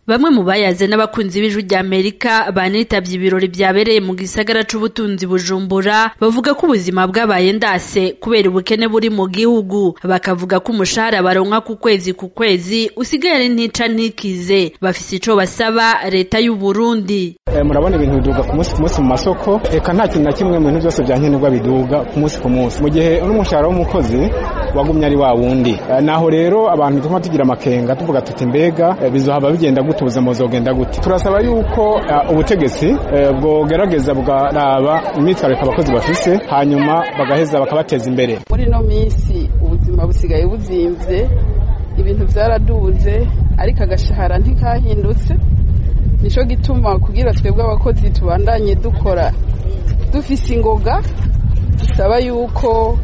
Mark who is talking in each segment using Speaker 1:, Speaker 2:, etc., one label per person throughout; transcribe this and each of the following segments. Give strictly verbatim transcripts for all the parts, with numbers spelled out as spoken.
Speaker 1: Bamwe mu bayaze n'abakunzi b'Ijwi ry'Amerika banitavye ibirori vyabereye mu gisagara c'ubutunzi Bujumbura bavuga ko ubuzima bwabaye ndase kubera ubukene buri mu gihugu, bakavuga ko umushahara baronka ku kwezi ku kwezi usigaye ari ntica ntikize. Bafise ico basaba leta y'u Burundi.
Speaker 2: E, murabona ibintu biduga ku munsi ku munsi mu masoko, eka nta kintu na kimwe mu bintu byose byankenerwa biduga ku munsi ku munsi, mu gihe n'umushahara w'umukozi wagumye ari wa wundi. E, naho rero abantu tuma tugira amakenga tuvuga tuti mbega e, bizohaba bigenda gutuza muzogenda gute. Turasaba yuko uh, ubutegetsi uh, bwogerageza bwaraba imitwariko abakozi bafise hanyuma bagaheza bakabateza imbere.
Speaker 3: Muri no minsi ubuzima busigaye buzimvye, ibintu vyaraduze ariko agashahara ntikahindutse. Nico gituma kugira twebwe abakozi tubandanye dukora dufise ingoga, dusaba yuko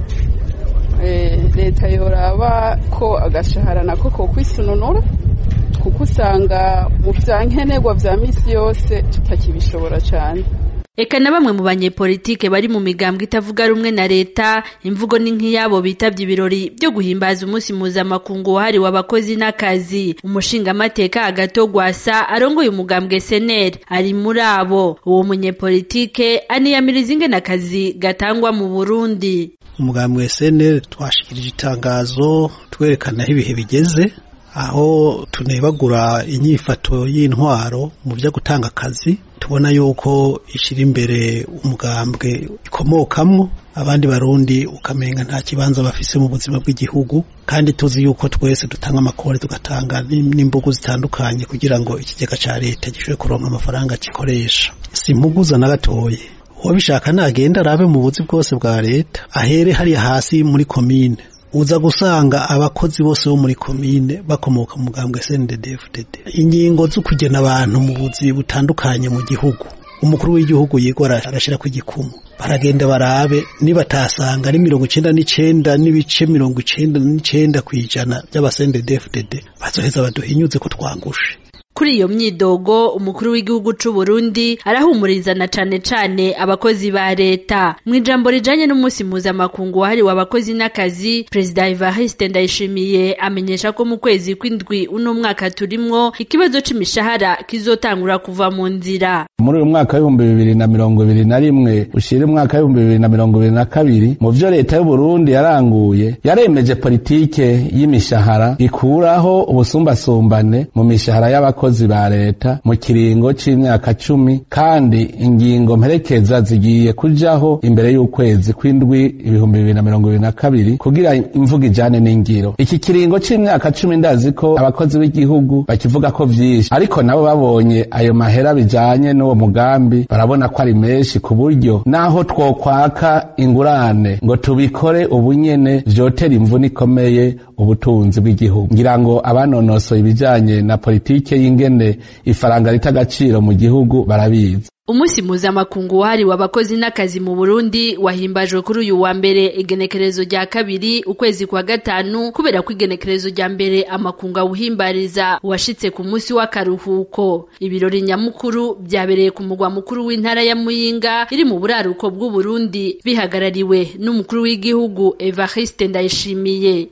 Speaker 3: eh, leta yoraba ko agashahara nako ko kwisununura, kuko usanga mu vyankenerwa vya misi yose tutakibishobora cyane.
Speaker 1: Eka na bamwe mu banyepolitike bari mu migambwe itavuga rumwe na leta, imvugo ni nk'iyabo bitavye ibirori byo guhimbaza umunsi mpuzamakungu wahariwe abakozi n'akazi. Umushingamateka Agathon Rwasa arongoye umugambwe S N L ari muri abo. Uwo munyepolitike aniyamiriza ingene akazi gatangwa mu Burundi.
Speaker 4: Umugambwe S N L twashikirije itangazo twerekana aho ibihe bigeze, aho tunebagura inyifato y'intwaro mu byo gutanga akazi. Tubona yuko ishira imbere umugambwe ikomokamwo abandi barundi ukamenga nta kibanza bafise mu buzima bw'igihugu, kandi tuzi yuko twese dutanga amakore tugatanga n'imbugu zitandukanye kugira ngo ikigega ca leta gishobore kuronka amafaranga gikoresha. Simpuguza na gatoye, uwabishaka nagenda arabe mu buzi bwose bwa leta, ahere hariya hasi muri komine, uza gusanga abakozi bose bo muri komine bakomoka mu mugambwe S N D D F D D. Ingingo zo kugena abantu mu buzi butandukanye mu gihugu, umukuru w'igihugu yigora arashira ku gikumu, baragenda barabe niba tasanga ari mirongo icenda n'icenda n'ibice mirongo icenda n'icenda kwijana by'aba S N D D F D D, bazoheza baduhinyuze ko twangushe.
Speaker 1: Kuri iyo myidogo umukuru w'igihugu c'u Burundi arahumurizana cane cane abakozi ba leta. Mu ijambo rijanye n'umunsi mpuzamakungu wahariwe abakozi n'akazi, Perezida Evariste Ndayishimiye amenyesha ko mu kwezi kw'indwi uno mwaka turimwo ikibazo c'imishahara kizotangura kuva mu nzira.
Speaker 5: Muri uyu mwaka w'ibihumbi bibiri na mirongo ibiri na rimwe ushira umwaka w'ibihumbi bibiri na mirongo ibiri na kabiri, mu vyo leta y'u Burundi yaranguye, yaremeje politike y'imishahara ikuraho ubusumbasumbane mu mishahara y'abakozi abakozi ba leta mu kiringo c'imyaka cumi, kandi ingingo mperekeza zigiye kujaho imbere y'ukwezi kw'indwi ibihumbi bibiri na mirongo ibiri na kabiri kugira imvuga ijane n'ingiro. Iki kiringo c'imyaka cumi ndazi ko abakozi b'igihugu bakivuga ko vyinshi, ariko nabo babonye ayo mahera bijanye n'uwo mugambi barabona ko ari menshi, ku buryo naho twokwaka ingurane ngo tubikore ubunyene vyotera imvune ikomeye ubutunzi bw'igihugu. Ngira ngo abanonosoye ibijanye na politike y'ingene ifaranga rita agaciro mu gihugu barabizi.
Speaker 1: Umunsi mpuzamakungu wahariwe abakozi n'akazi mu Burundi wahimbajwe kuri uyu wa mbere igenekerezo rya kabiri ukwezi kwa gatanu, kubera ko igenekerezo rya mbere amakungu awuhimbariza washitse ku munsi w'akaruhuko. Ibirori nyamukuru byabereye ku mugwa mukuru w'intara ya Muyinga iri mu buraruko bw'u Burundi, bihagarariwe n'umukuru w'igihugu Evariste Ndayishimiye.